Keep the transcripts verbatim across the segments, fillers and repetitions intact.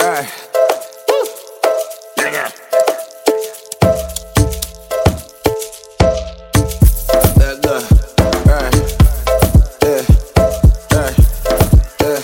Right. Yeah. Let go. Right. Yeah. Right. Yeah.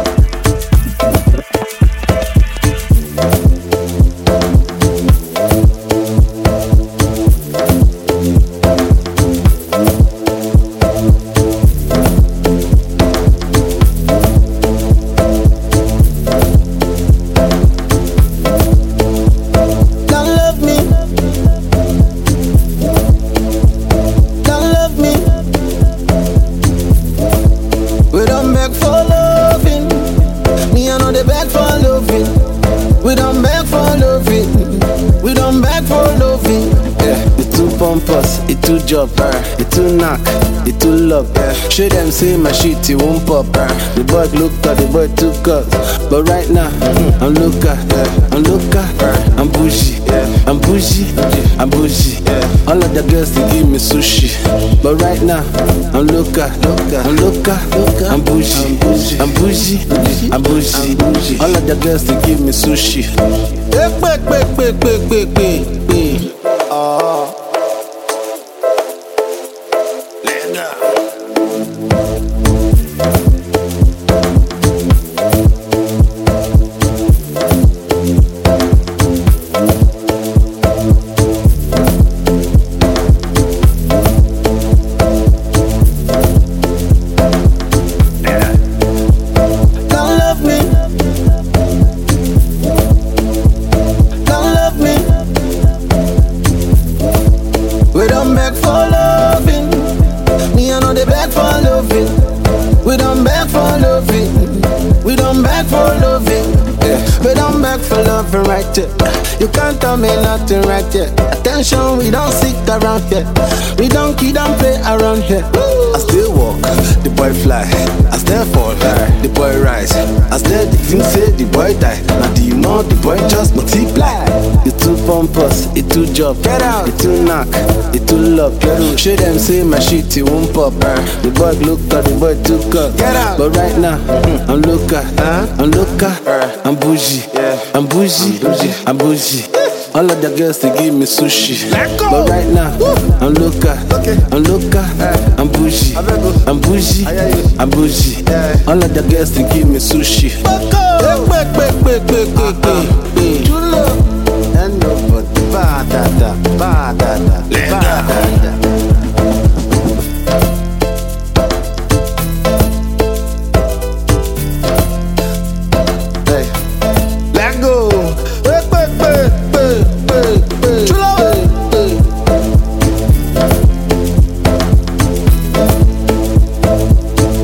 We don't beg for loving, we don't beg for loving. Yeah, it too pompous, it too job, uh, it too knock, it too love. Yeah, show them say my shit, it won't pop. Uh, the boy look at the boy too cut, but right now mm-hmm. I'm looker, yeah. I'm looker, uh, I'm bougie, yeah. I'm bougie, I'm bougie. Yeah. All of the girls they give me sushi, but right now I'm looker, looker, I'm looker, looker. I'm bougie, I'm bougie, I'm bougie. I'm bougie. All of the girls they give me sushi. Quick, quick, quick, quick, quick, quick, quick. Oh. Let go. We don't beg for loving. Me I know they beg for loving. We don't beg for loving. We don't beg for loving. Yeah. We don't beg for loving right here. You can't tell me nothing right here. Attention, we don't sit around here. We don't kid and play around here. I still walk, the boy fly. I still fall, the boy rise. I still the thing say the boy die. Now do you know the boy just multiply? It too pompous, it too job. Get out, it too knock, it too love. Get out. Show them say my shit, it won't pop. Uh, the boy look at the boy too cut. Get out. But right now, mm-hmm. I'm looker, uh, I'm looker, uh, I'm bougie, yeah. I'm bougie, I'm bougie. I'm bougie. All of the girls they give me sushi, but right now Woo. I'm looker, okay. I'm looker, uh, I'm bougie, I'm bougie, I'm bougie. Yeah. All of the girls they give me sushi. Quick, quick, quick, quick, quick, quick.